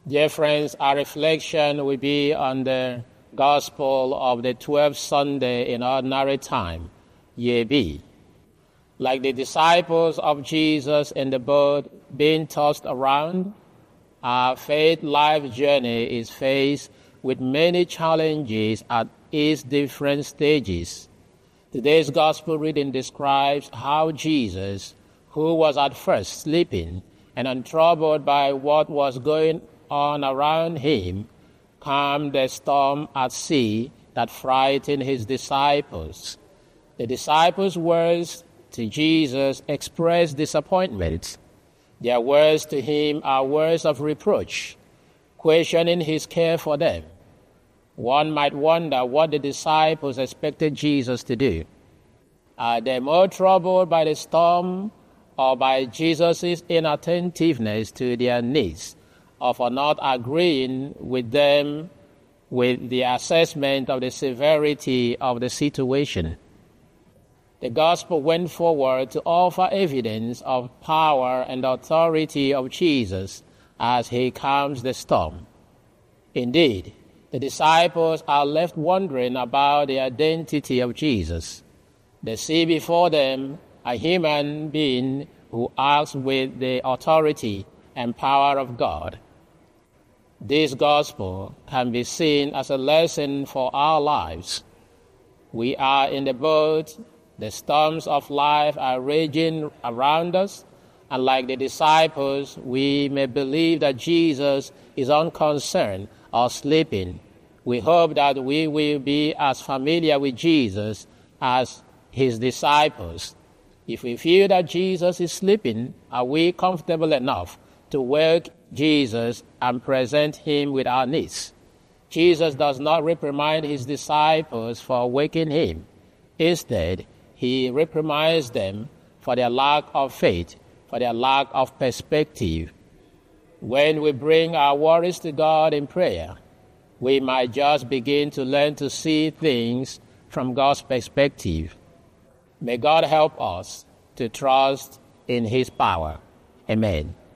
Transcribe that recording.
Dear friends, our reflection will be on the Gospel of the 12th Sunday in Ordinary Time, Year B. Like the disciples of Jesus in the boat being tossed around, our faith life journey is faced with many challenges at its different stages. Today's Gospel reading describes how Jesus, who was at first sleeping and untroubled by what was going on around him, calmed the storm at sea that frightened his disciples. The disciples' words to Jesus express disappointment. Their words to him are words of reproach, questioning his care for them. One might wonder what the disciples expected Jesus to do. Are they more troubled by the storm or by Jesus' inattentiveness to their needs, or for not agreeing with them with the assessment of the severity of the situation? The gospel went forward to offer evidence of power and authority of Jesus as he calms the storm. Indeed, the disciples are left wondering about the identity of Jesus. They see before them a human being who acts with the authority and power of God. This gospel can be seen as a lesson for our lives. We are in the boat, the storms of life are raging around us, and like the disciples, we may believe that Jesus is unconcerned or sleeping. We hope that we will be as familiar with Jesus as his disciples. If we feel that Jesus is sleeping, are we comfortable enough to wake Jesus and present him with our needs? Jesus does not reprimand his disciples for waking him. Instead, he reprimands them for their lack of faith, for their lack of perspective. When we bring our worries to God in prayer, we might just begin to learn to see things from God's perspective. May God help us to trust in his power. Amen.